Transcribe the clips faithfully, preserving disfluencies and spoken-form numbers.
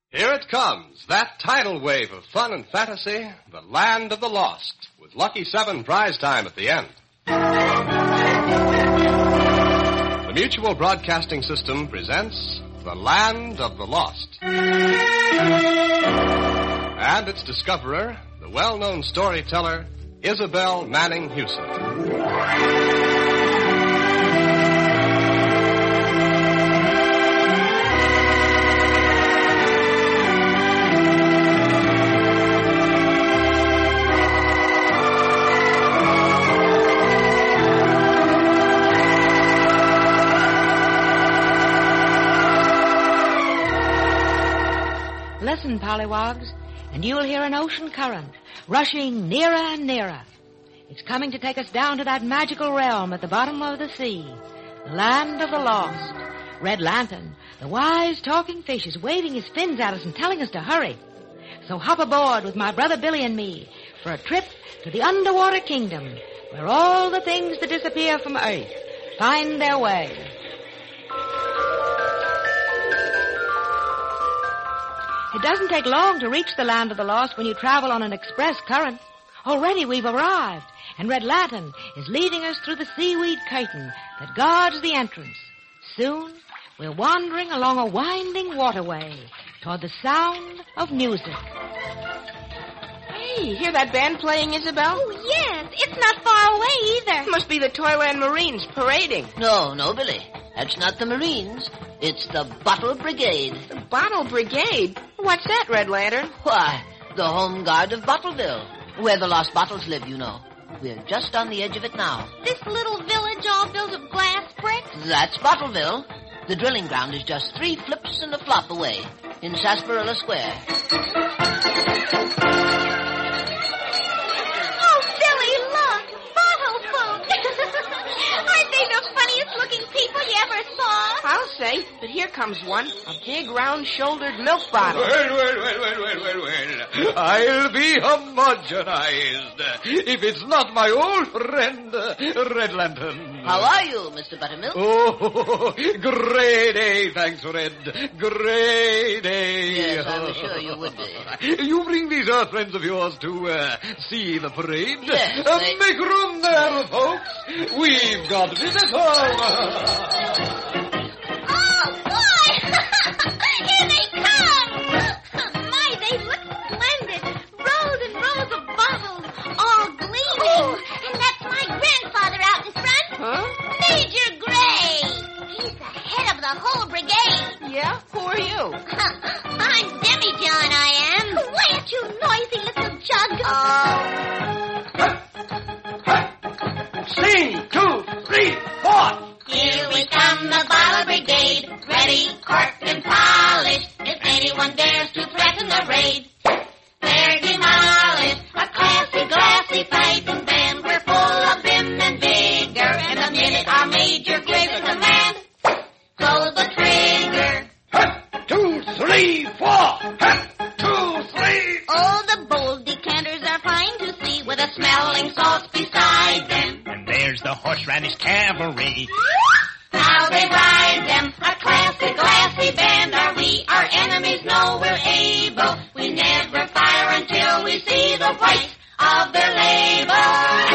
Here it comes, that tidal wave of fun and fantasy, The Land of the Lost, with Lucky Seven prize time at the end. The Mutual Broadcasting System presents The Land of the Lost. And its discoverer, the well-known storyteller, Isabel Manning Hewson. Listen, Pollywogs, and you'll hear an ocean current rushing nearer and nearer. It's coming to take us down to that magical realm at the bottom of the sea, the land of the lost. Red Lantern, the wise talking fish, is waving his fins at us and telling us to hurry. So hop aboard with my brother Billy and me for a trip to the underwater kingdom, where all the things that disappear from Earth find their way. It doesn't take long to reach the land of the lost when you travel on an express current. Already we've arrived, and Red Lantern is leading us through the seaweed curtain that guards the entrance. Soon, we're wandering along a winding waterway toward the sound of music. Hey, you hear that band playing, Isabel? Oh, yes. It's not far away either. It must be the Toyland Marines parading. No, no, Billy. That's not the Marines. It's the Bottle Brigade. The Bottle Brigade? What's that, Red Lantern? Why, the home guard of Bottleville, where the lost bottles live, you know. We're just on the edge of it now. This little village all built of glass bricks? That's Bottleville. The drilling ground is just three flips and a flop away in Sarsaparilla Square. Oh, Billy, look! Bottle food! Aren't they the funniest looking people you ever saw? I'll say, but here comes one, a big round-shouldered milk bottle. Well, well, well, well, well, well, well. I'll be homogenized if it's not my old friend, Red Lantern. How are you, Mister Buttermilk? Oh, great day, thanks, Red. Great day. Yes, I was sure you would be. You bring these Earth friends of yours to uh, see the parade? Yes. Uh, they... Make room there, folks. We've got visitors. Oh, boy! Here they come! My, they look splendid. Rows and rows of bottles, all gleaming. Oh, and that's my grandfather out in front. Huh? Major Gray. He's the head of the whole brigade. Yeah? Who are you? I'm Demi-John, I am. Why aren't you noisy little jug? Oh. Sing, two, three, four. Here we come, the Bottle Brigade, ready, corked and polished. If anyone dares to threaten the raid, they're demolished. A classy, glassy fighting band, we're full of vim and vigor. And the minute our Major gives a command, throw the trigger. One, two, three, four. One, two, three. Oh, the bold decanters are fine to see, with a smelling salts beside them. And there's the horseradish cavalry. How they ride them, a classy, glassy band are we. Our enemies know we're able. We never fire until we see the white of their label.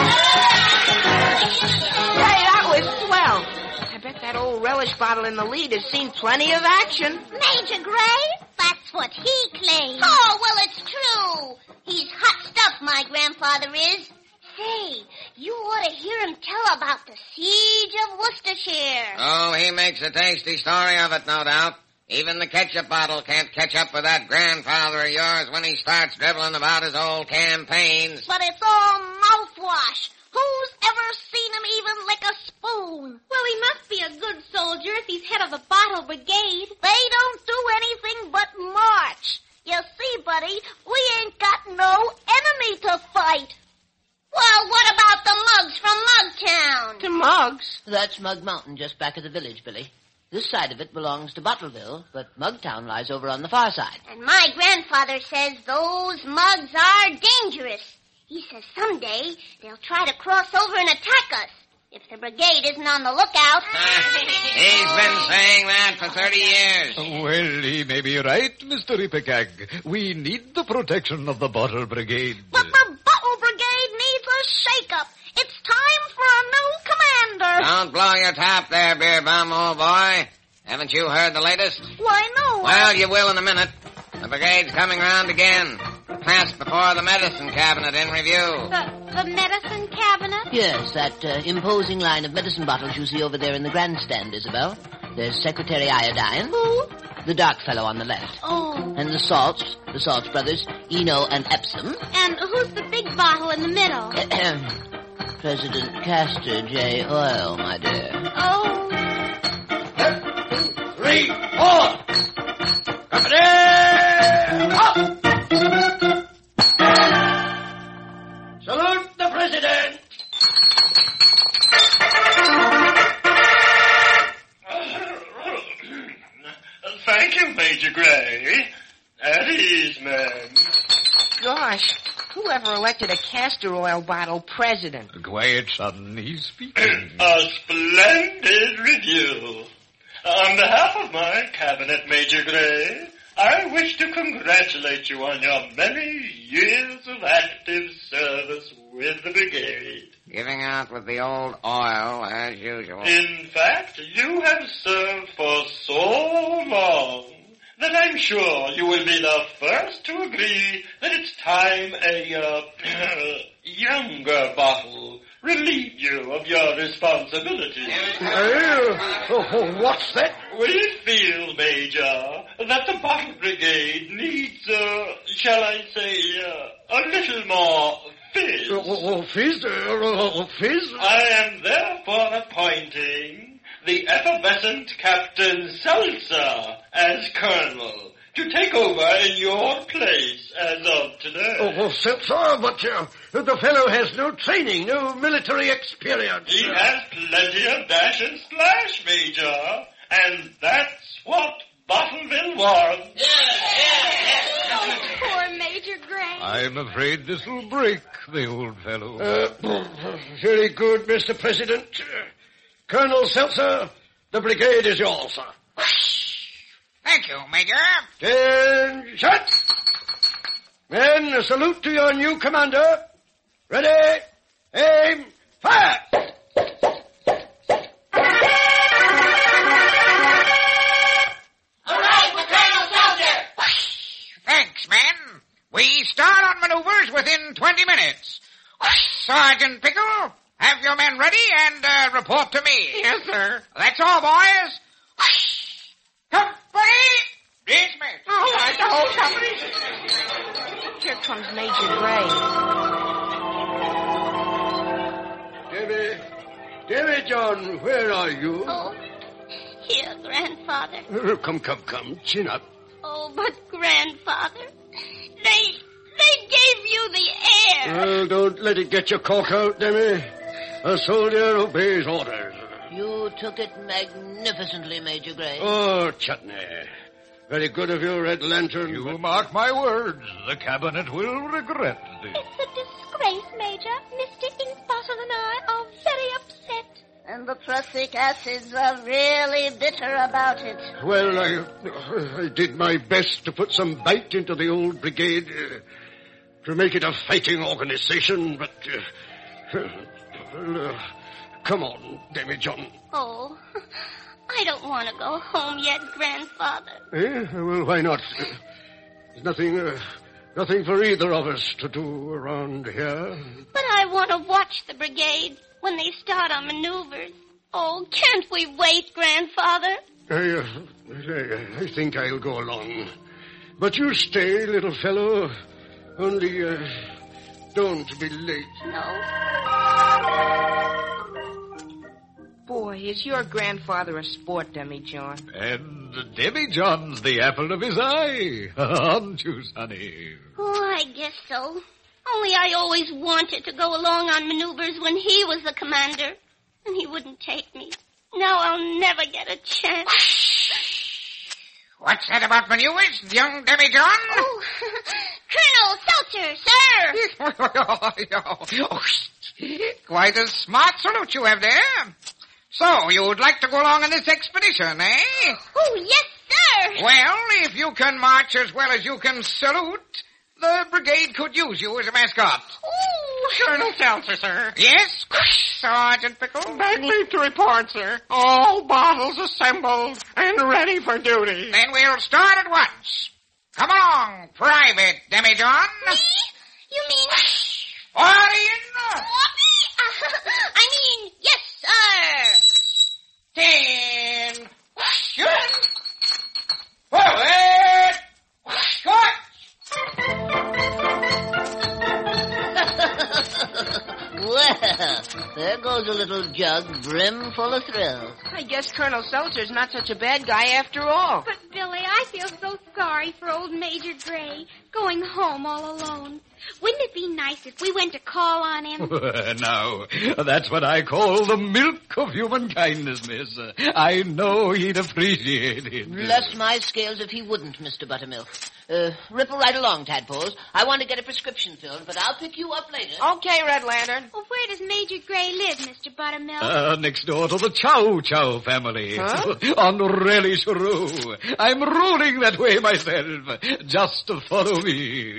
Hey, that was swell. I bet that old relish bottle in the lead has seen plenty of action. Major Gray? That's what he claims. Oh, well, it's true. He's hot stuff, my grandfather is. Say, you ought to hear him tell about the siege of Worcestershire. Oh, he makes a tasty story of it, no doubt. Even the ketchup bottle can't catch up with that grandfather of yours when he starts dribbling about his old campaigns. But it's all mouthwash. Who's ever seen him even lick a spoon? Well, he must be a good soldier if he's head of the Bottle Brigade. They don't do anything but march. You see, buddy, we ain't got no enemy to fight. Well, what about the mugs from Mugtown? To Mugs? That's Mug Mountain just back of the village, Billy. This side of it belongs to Bottleville, but Mugtown lies over on the far side. And my grandfather says those mugs are dangerous. He says someday they'll try to cross over and attack us. if the brigade isn't on the lookout. He's been saying that for thirty years. Well, he may be right, Mister Ipecac. We need the protection of the Bottle Brigade. But the Bottle Brigade needs a shake-up. It's time for a new commander. Don't blow your top there, Beer Bum, old boy. Haven't you heard the latest? Why, no. Well, you will in a minute. The brigade's coming round again. Passed before the medicine cabinet in review. The, the medicine cabinet? Yes, that uh, imposing line of medicine bottles you see over there in the grandstand, Isabel. There's Secretary Iodine. Who? The dark fellow on the left. Oh. And the Salts, the Salts brothers, Eno and Epsom. And who's the big bottle in the middle? President Castor J. Oil, my dear. Oh. Three, four. Company! Up! Salute the President! Thank you, Major Gray. At ease, men. Gosh, whoever elected a castor oil bottle president? Quiet, son. He's speaking. A splendid review. On behalf of my cabinet, Major Gray, I wish to congratulate you on your many years of active service with the brigade. Giving out with the old oil, as usual. In fact, you have served for so long that I'm sure you will be the first to agree that it's time a uh, younger bottle relieved you of your responsibilities. Uh, oh, what's that? We feel, Major, that the Bottle Brigade needs, uh, shall I say, uh, a little more fizz. Oh, oh, fizz? Oh, fizz? I am therefore appointing the effervescent Captain Seltzer as Colonel to take over in your place as of today. Oh, oh Seltzer, but uh, the fellow has no training, no military experience. He has plenty of dash and splash, Major, and that's what Bottleville wants. Oh, poor Major Gray. I'm afraid this will break the old fellow. Uh, very good, Mister President. Uh, Colonel Seltzer, the brigade is yours, sir. Thank you, Major. Ten shots. Men, a salute to your new commander. Ready, aim, fire! All right, with Colonel Seltzer. Thanks, men. We start on maneuvers within twenty minutes. Sergeant Pickle, have your men ready and uh, report to me. Yes, sir. That's all, boys. Company, dismissed. All right, the whole company. Here comes Major Gray. Davy, Davy John, where are you? Oh, here, Grandfather. Uh, come, come, come, chin up. Oh, but Grandfather, they, they gave you the air. Well, don't let it get your cork out, Demi. A soldier obeys orders. You took it magnificently, Major Gray. Oh, Chutney. Very good of you, Red Lantern. You but... mark my words. The cabinet will regret this. It's a disgrace, Major. Mister Inkbottle and I are very upset. And the prussic acids are really bitter about it. Well, I, I did my best to put some bite into the old brigade, uh, to make it a fighting organization, but... Uh, well, uh, come on, Demi John. Oh, I don't want to go home yet, Grandfather. Eh? Well, why not? Uh, there's nothing, uh, nothing for either of us to do around here. But I want to watch the brigade when they start on maneuvers. Oh, can't we wait, Grandfather? I, uh, I, I think I'll go along. But you stay, little fellow. Only, uh, don't be late. No. Boy, is your grandfather a sport, Demi-John. And Demi-John's the apple of his eye. Aren't you, Sonny? Oh, I guess so. Only I always wanted to go along on maneuvers when he was the commander. And he wouldn't take me. Now I'll never get a chance. What's that about maneuvers, young Demi-John? Oh, Colonel Seltzer, sir! Quite a smart salute you have there. So, you would like to go along on this expedition, eh? Oh, yes, sir! Well, if you can march as well as you can salute, the brigade could use you as a mascot. Ooh. Colonel Seltzer, sir. Yes, Sergeant Pickle? Beg leave to report, sir. All bottles assembled and ready for duty. Then we'll start at once. Come along, Private Demijohn. Me? You mean... Forty in. I mean, yes, sir. Ten. Shoot. Forward. Short. Well, there goes a little jug brim full of thrills. I guess Colonel Seltzer's not such a bad guy after all. But, Billy, I feel so sorry for old Major Gray, going home all alone. Wouldn't it be nice if we went to call on him? Now, that's what I call the milk of human kindness, miss. I know he'd appreciate it. Bless my scales if he wouldn't, Mister Buttermilk. Uh, ripple right along, Tadpoles. I want to get a prescription filled, but I'll pick you up later. Okay, Red Lantern. Well, where does Major Gray live, Mister Buttermilk? Uh, next door to the Chow Chow family. Huh? On Relish Roo. I'm ruling that way myself. Just follow me.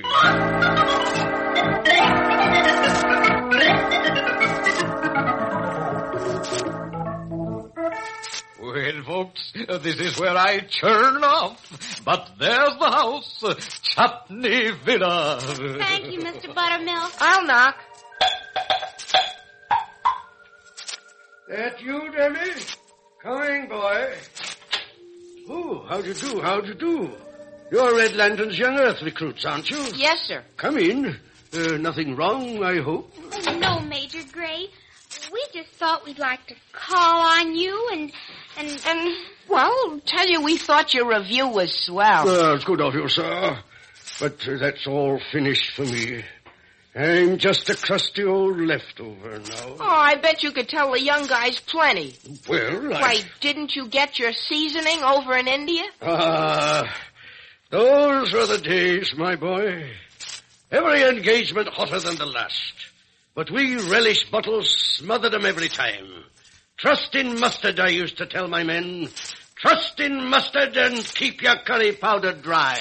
Well, folks, this is where I churn off. But there's the house, Chutney Villa. Thank you, Mister Buttermilk. I'll knock. That you, Demi? Coming, boy. Oh, how'd you do? How'd you do? You're Red Lantern's young Earth recruits, aren't you? Yes, sir. Come in. Uh, nothing wrong, I hope? Oh, no, Major Gray. We just thought we'd like to call on you and, and, and... Well, tell you, we thought your review was swell. Well, it's good of you, sir. But uh, that's all finished for me. I'm just a crusty old leftover now. Oh, I bet you could tell the young guys plenty. Well, I... Why, didn't you get your seasoning over in India? Ah, those were the days, my boy. Every engagement hotter than the last. But we relish bottles smothered 'em every time. Trust in mustard, I used to tell my men. Trust in mustard and keep your curry powder dry.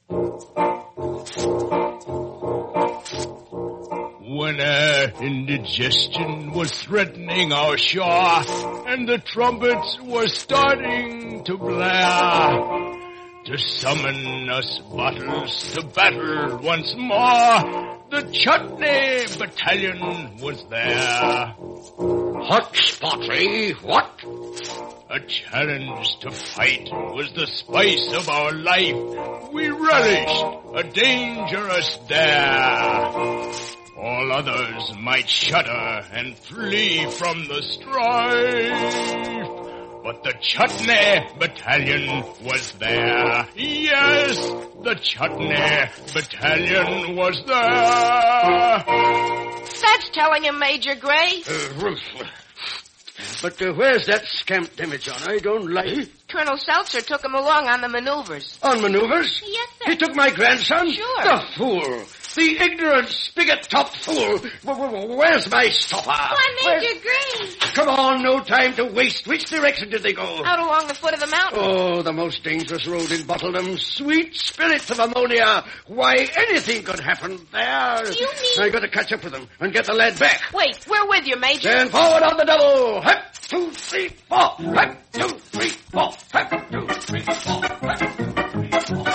When air indigestion was threatening our shore, and the trumpets were starting to blare, to summon us bottles to battle once more, the Chutney Battalion was there. Hot spotty, what? A challenge to fight was the spice of our life. We relished a dangerous dare. All others might shudder and flee from the strife. But the Chutney Battalion was there. Yes, the Chutney Battalion was there. That's telling him, Major Gray. Uh, but uh, where's that scamp Demijohn? I don't like... Colonel Seltzer took him along on the maneuvers. On maneuvers? Yes, sir. He took my grandson? Sure. The fool. The ignorant, spigot-topped fool. Where's my stopper? Why, Major Where's... Gray? Come on, no time to waste. Which direction did they go? Out along the foot of the mountain. Oh, the most dangerous road in Bottledom. Sweet spirits of ammonia. Why, anything could happen there. You mean... I got to catch up with them and get the lad back. Wait, we're with you, Major. Then forward on the double. Hop, two, three, four. Hop, two, three, four. Hop, two, three, four. Hop, two, three, four.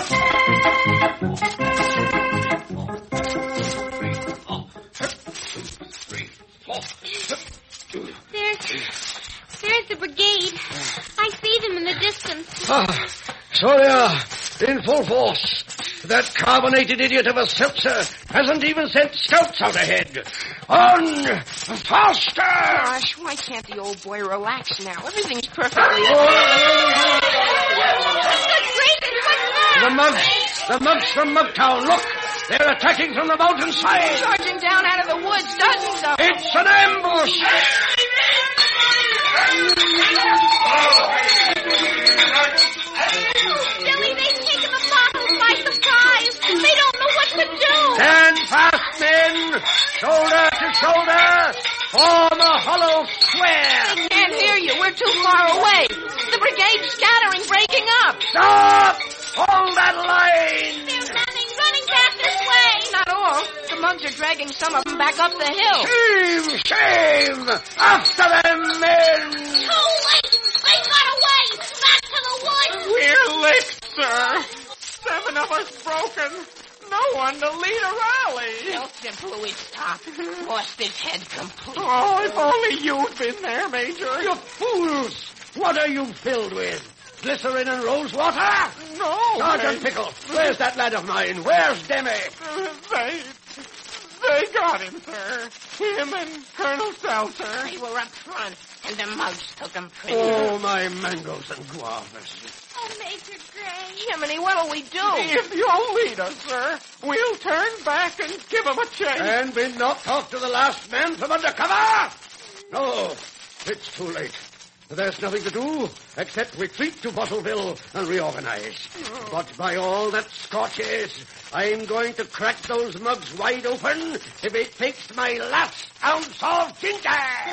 There's, there's the brigade. I see them in the distance. Ah, so they are, in full force. That carbonated idiot of a Seltzer hasn't even sent scouts out ahead. On! Faster! Gosh, why can't the old boy relax now? Everything's perfectly... Oh. The mugs, the mugs from Mugtown, look! They're attacking from the mountainside! Charging down out of the woods, dozens of them. It's an ambush! Billy, they've taken the bottles by surprise. They don't know what to do. Stand fast, men! Shoulder to shoulder! Form a hollow square! I can't hear you. We're too far away. The brigade's scattering, breaking up. Stop! Hold that line! They're running, running back this way. Not all. The mugs are dragging some of them back up the hill. Shame! Shame! After them, men! Too late! They got away! Back to the woods! We're licked, sir. Seven of us broken. No one to lead a rally. Tell Simple Louis stop. Lost his head completely. Oh, if only you'd been there, Major. You fools! What are you filled with? Glycerin and rose water? No. Sergeant they... Pickle, where's that lad of mine? Where's Demi? Uh, they... They got him, sir. Him and Colonel Seltzer. They were up front, and the mugs took them prisoner. Oh, my mangoes and guavas. Oh, Major Gray. Jiminy, what'll we do? If you'll lead us, sir, we'll turn back and give him a chase. And be knocked off to the last man from under cover? No, it's too late. There's nothing to do except retreat to Bottleville and reorganize. Oh. But by all that Scotch is, I'm going to crack those mugs wide open if it takes my last ounce of ginger.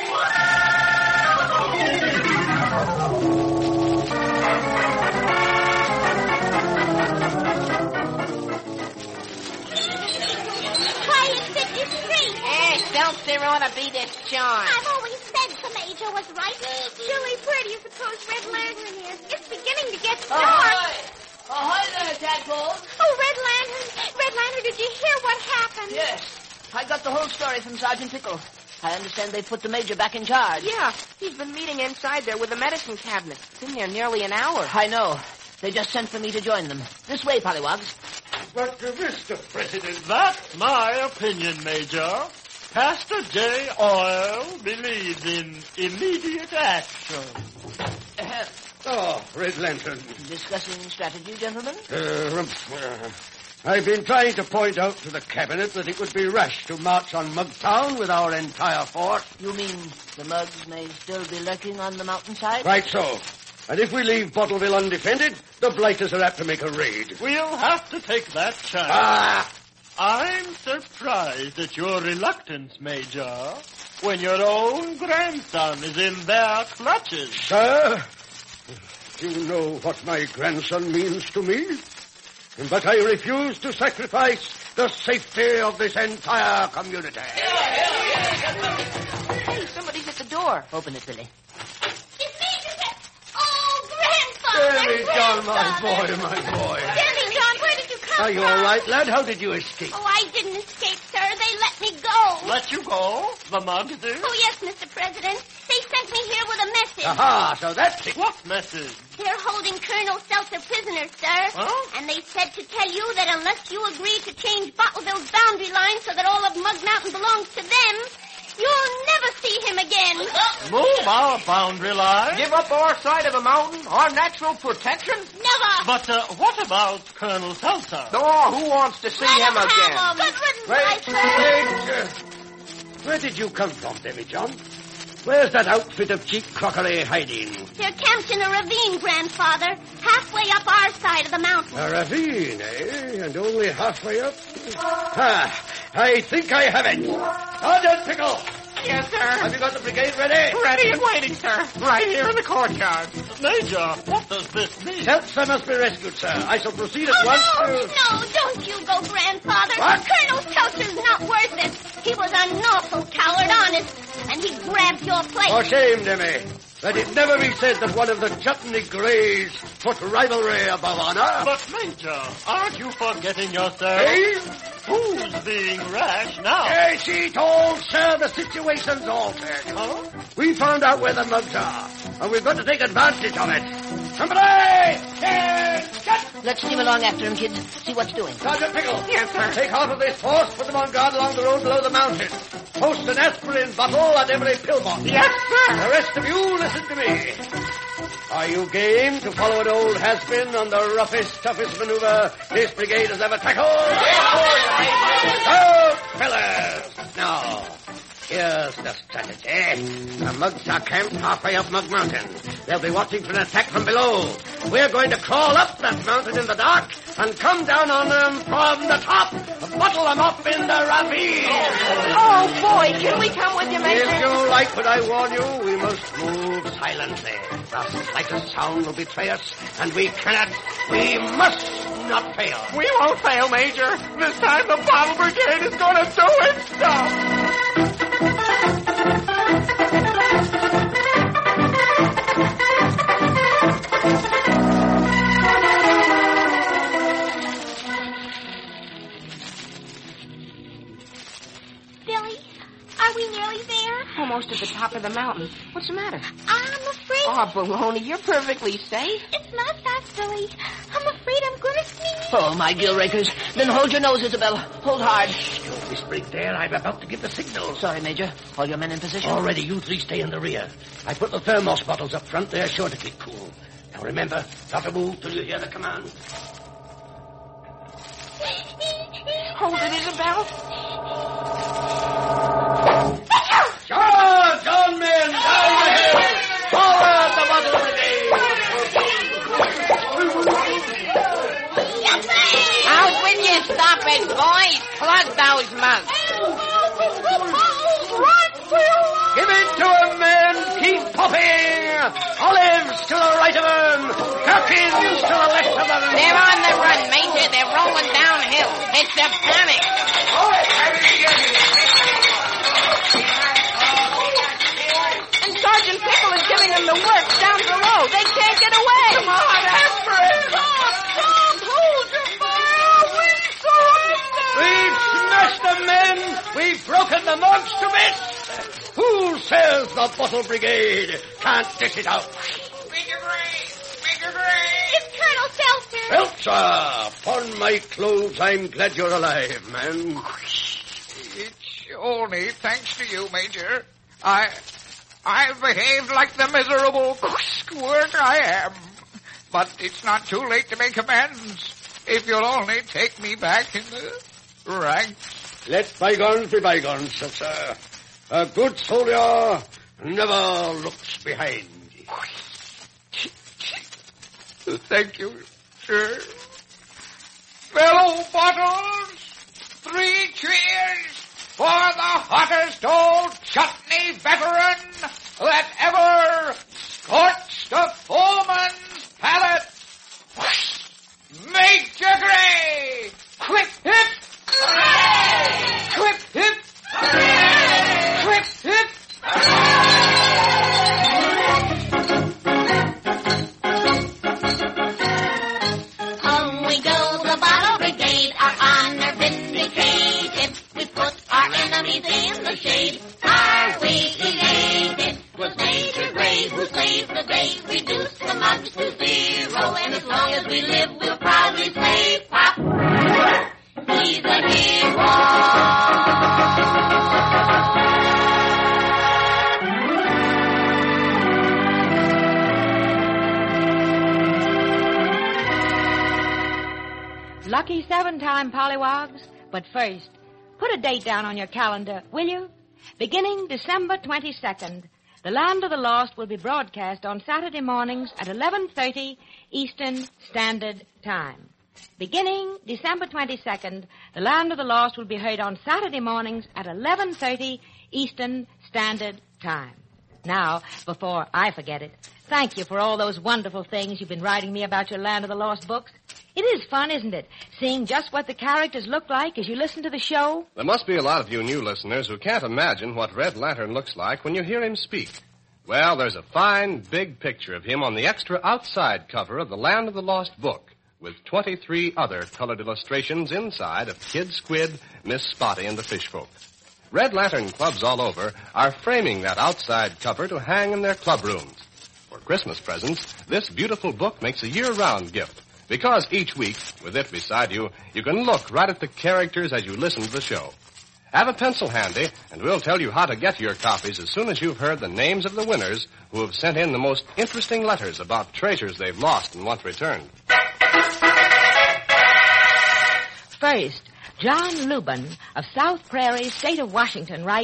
Quiet fifty-three. Hey, Seltzer ought to be this John. I've always said the Major was right. Silly, where do you suppose Red Lantern is? It's beginning to get dark. Ahoy! Ahoy there, Tadpole. Oh, Red Lantern. Red Lantern, did you hear what happened? Yes. I got the whole story from Sergeant Pickle. I understand they put the Major back in charge. Yeah, he's been meeting inside there with the medicine cabinet. Been there nearly an hour. I know. They just sent for me to join them. This way, Pollywogs. But, uh, Mister President... That's my opinion, Major. Pastor J. Oil believes in immediate action. Uh, Oh, Red Lantern. discussing strategy, gentlemen? Uh, rumph, uh, I've been trying to point out to the Cabinet that it would be rash to march on Mugtown with our entire force. You mean the mugs may still be lurking on the mountainside? Right so. And if we leave Bottleville undefended, the blighters are apt to make a raid. We'll have to take that chance. Ah! I'm surprised at your reluctance, Major, when your own grandson is in their clutches. Sir, you know what my grandson means to me. But I refuse to sacrifice the safety of this entire community. Hey, somebody's at the door. Open it, Billy. Billy John, my boy, my boy. Billy John, where did you come Are you from? all right, lad? How did you escape? Oh, I didn't escape, sir. They let me go. Let you go? The mugs did? Oh, yes, Mister President. They sent me here with a message. Aha, so that's it. What message? They're holding Colonel Seltzer prisoner, sir. Huh? And they said to tell you that unless you agree to change Bottleville's boundary line so that all of Mug Mountain belongs to them, you'll never see him again. Move our boundary line? Give up our side of the mountain, our natural protection? Never. But uh, what about Colonel Seltzer? Oh, who wants to see Let him him again? have him. Good riddance, Wait, my wait. Uh, where did you come from, Davy John? Where's that outfit of cheap crockery hiding? They're camped in a ravine, Grandfather, halfway up our side of the mountain. A ravine, eh? And only halfway up? Ah, I think I have it. Sergeant Pickle! Yes, sir. Have you got the brigade ready? Ready and waiting, sir. Right here in the courtyard. Major, what does this mean? Seltzer must be rescued, sir. I shall proceed at Oh, once no, to... no, don't you go, Grandfather. What? Colonel Seltzer's not worth it. He was an awful coward, honest, and he grabbed your place. For shame, Demi. Let it never be said that one of the Chutney Greys put rivalry above honor. But, Major, aren't you forgetting yourself? Eh? Who's being rash now? Yes, it all, sir. The situation's altered. Huh? We found out where the mugs are, and we've got to take advantage of it. Somebody! Ten, cut! Let's steam along after him, kids. See what's doing. Sergeant Pickle. Yes, sir. Take half of this force, put them on guard along the road below the mountain. Post an aspirin bottle at every pill box. Yes, sir. The rest of you, listen to me. Are you game to follow an old has-been on the roughest, toughest maneuver this brigade has ever tackled? Yes, sir. Oh, fellas. Now, Here's the strategy. The Mugs are camped halfway up Mug Mountain. They'll be watching for an attack from below. We're going to crawl up that mountain in the dark and come down on them from the top. Bottle them up in the ravine. Oh, boy, can we come with you, Major? If you like what I warn you, we must move silently. The slightest sound will betray us, and we cannot, we must not fail. We won't fail, Major. This time the Bottle Brigade is going to do its stuff. Billy, are we nearly there? Almost at the top of the mountain. What's the matter? I'm afraid... Oh, Baloney, you're perfectly safe. It's not that, Billy. I'm afraid I'm going to sneeze. Oh, my gill rakers. Then hold your nose, Isabel. Hold hard. Don't whisper there. I'm about to give the signal. Sorry, Major. All your men in position? Already, you three stay in the rear. I put the thermos bottles up front. They're sure to keep cool. Now remember, not to move till you hear the command. Hold it, Isabel. Charge on, men! Down the hill! Forward, the Bottle Brigade! Out with you, stop it, boys. Plug those mugs. Give it to him, men! Keep popping! Olives to the right of them! Gherkins to the left of them! They're on the run, Major. They're rolling downhill. It's a panic. And Sergeant Pickle is giving them the works down below. They can't get away. Come on, after it. Stop, stop. Hold your fire. We surrender. We've smashed them, men! We've broken the mugs to bits! Who says the Bottle Brigade can't dish it out? Major Gray! Major Gray! It's Colonel Seltzer. Seltzer! Upon my clothes, I'm glad you're alive, man. It's only thanks to you, Major. I... I've behaved like the miserable squirt I am. But it's not too late to make amends. If you'll only take me back in the ranks. Let bygones be bygones, Seltzer. A good soldier never looks behind. Thank you, sir. Fellow bottles, three cheers for the hottest old chutney veteran that ever scorched a foeman's palate. Major Gray! Quip hip! Hooray! Quip hip! Hooray! Quip hip! On we go, the Bottle Brigade, our honor vindicated. We put our enemies in the shade. Are we elated? 'Twas Major Gray who saved the day, reduced the mugs to zero, and as long as we live, we'll proudly say, Pop, he's a hero. Lucky seven-time pollywogs. But first, put a date down on your calendar, will you? Beginning December twenty-second, The Land of the Lost will be broadcast on Saturday mornings at eleven thirty Eastern Standard Time. Beginning December twenty-second, The Land of the Lost will be heard on Saturday mornings at eleven thirty Eastern Standard Time. Now, before I forget it, thank you for all those wonderful things you've been writing me about your Land of the Lost books. It is fun, isn't it, seeing just what the characters look like as you listen to the show? There must be a lot of you new listeners who can't imagine what Red Lantern looks like when you hear him speak. Well, there's a fine, big picture of him on the extra outside cover of the Land of the Lost book, with twenty-three other colored illustrations inside of Kid Squid, Miss Spotty, and the Fish Folk. Red Lantern clubs all over are framing that outside cover to hang in their club rooms. For Christmas presents, this beautiful book makes a year-round gift, because each week, with it beside you, you can look right at the characters as you listen to the show. Have a pencil handy, and we'll tell you how to get your copies as soon as you've heard the names of the winners who have sent in the most interesting letters about treasures they've lost and want returned. First, John Lubin of South Prairie, state of Washington, writes,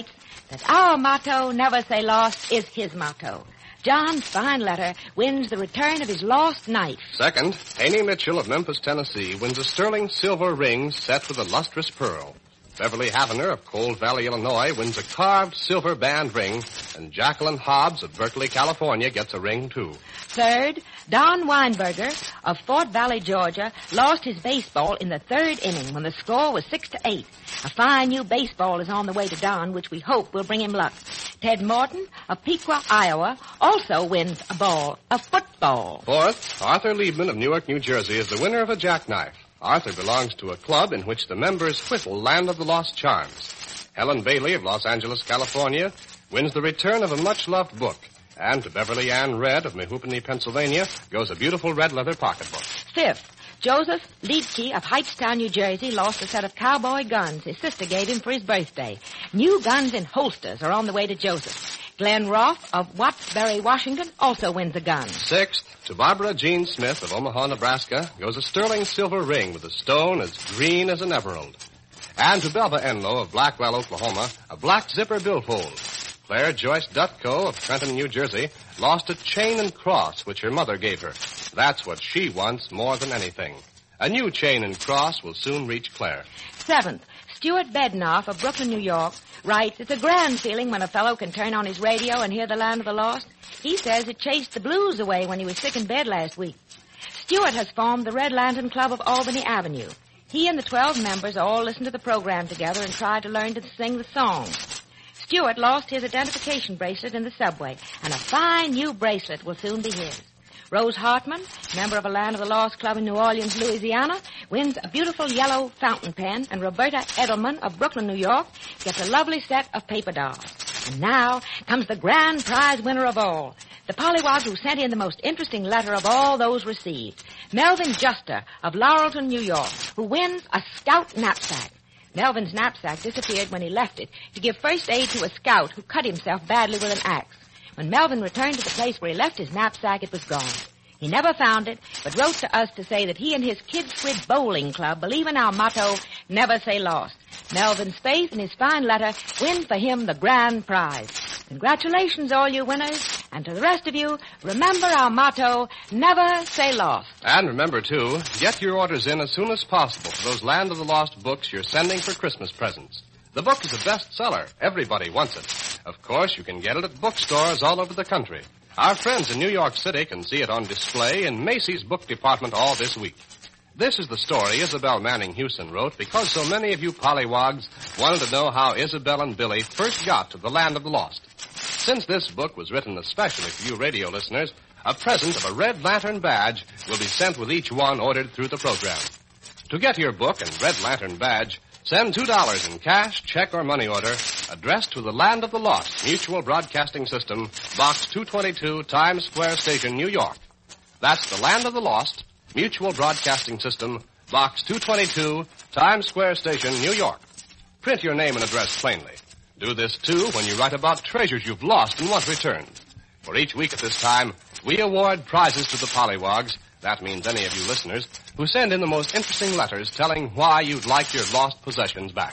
that our motto, never say lost, is his motto. John's fine letter wins the return of his lost knife. Second, Haney Mitchell of Memphis, Tennessee, wins a sterling silver ring set with a lustrous pearl. Beverly Havener of Cold Valley, Illinois, wins a carved silver band ring, and Jacqueline Hobbs of Berkeley, California, gets a ring, too. Third, Don Weinberger of Fort Valley, Georgia, lost his baseball in the third inning when the score was six to eight. A fine new baseball is on the way to Don, which we hope will bring him luck. Ted Morton of Pequot, Iowa, also wins a ball, a football. Fourth, Arthur Liebman of Newark, New Jersey, is the winner of a jackknife. Arthur belongs to a club in which the members whittle Land of the Lost charms. Helen Bailey of Los Angeles, California, wins the return of a much-loved book. And to Beverly Ann Red of Mehoopany, Pennsylvania, goes a beautiful red leather pocketbook. Fifth, Joseph Leedke of Hightstown, New Jersey, lost a set of cowboy guns his sister gave him for his birthday. New guns in holsters are on the way to Joseph. Glenn Roth of Wattsbury, Washington, also wins a gun. Sixth, to Barbara Jean Smith of Omaha, Nebraska, goes a sterling silver ring with a stone as green as an emerald. And to Belva Enlow of Blackwell, Oklahoma, a black zipper billfold. Claire Joyce Dutko of Trenton, New Jersey, lost a chain and cross which her mother gave her. That's what she wants more than anything. A new chain and cross will soon reach Claire. Seventh, Stuart Bednoff of Brooklyn, New York, writes, it's a grand feeling when a fellow can turn on his radio and hear the Land of the Lost. He says it chased the blues away when he was sick in bed last week. Stuart has formed the Red Lantern Club of Albany Avenue. He and the twelve members all listen to the program together and try to learn to sing the songs. Stuart lost his identification bracelet in the subway, and a fine new bracelet will soon be his. Rose Hartman, member of a Land of the Lost club in New Orleans, Louisiana, wins a beautiful yellow fountain pen, and Roberta Edelman of Brooklyn, New York, gets a lovely set of paper dolls. And now comes the grand prize winner of all, the pollywog who sent in the most interesting letter of all those received, Melvin Juster of Laurelton, New York, who wins a scout knapsack. Melvin's knapsack disappeared when he left it to give first aid to a scout who cut himself badly with an axe. When Melvin returned to the place where he left his knapsack, it was gone. He never found it, but wrote to us to say that he and his Kid Squid Bowling Club believe in our motto, never say lost. Melvin's faith and his fine letter win for him the grand prize. Congratulations, all you winners. And to the rest of you, remember our motto, never say lost. And remember, too, get your orders in as soon as possible for those Land of the Lost books you're sending for Christmas presents. The book is a bestseller. Everybody wants it. Of course, you can get it at bookstores all over the country. Our friends in New York City can see it on display in Macy's book department all this week. This is the story Isabel Manning Hewson wrote because so many of you pollywogs wanted to know how Isabel and Billy first got to the Land of the Lost. Since this book was written especially for you radio listeners, a present of a Red Lantern badge will be sent with each one ordered through the program. To get your book and Red Lantern badge, send two dollars in cash, check, or money order, addressed to the Land of the Lost, Mutual Broadcasting System, Box two twenty-two, Times Square Station, New York. That's the Land of the Lost, Mutual Broadcasting System, Box two twenty-two, Times Square Station, New York. Print your name and address plainly. Do this, too, when you write about treasures you've lost and want returned. For each week at this time, we award prizes to the pollywogs, that means any of you listeners, who send in the most interesting letters telling why you'd like your lost possessions back.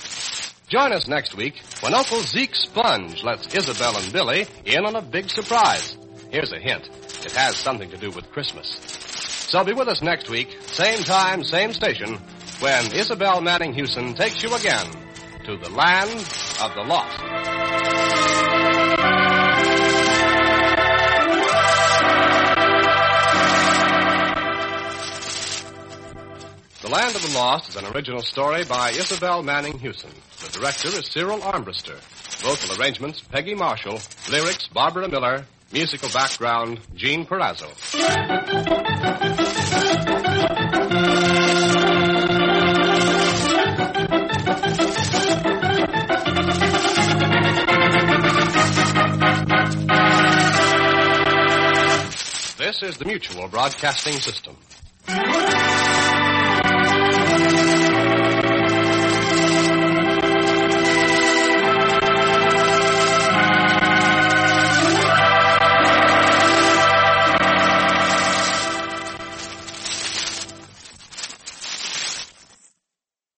Join us next week when Uncle Zeke Sponge lets Isabel and Billy in on a big surprise. Here's a hint. It has something to do with Christmas. So be with us next week, same time, same station, when Isabel Manning Hewson takes you again to the Land of the Lost. The Land of the Lost is an original story by Isabel Manning Hewson. The director is Cyril Armbruster. Vocal arrangements, Peggy Marshall. Lyrics, Barbara Miller. Musical background, Gene Perazzo. This is the Mutual Broadcasting System.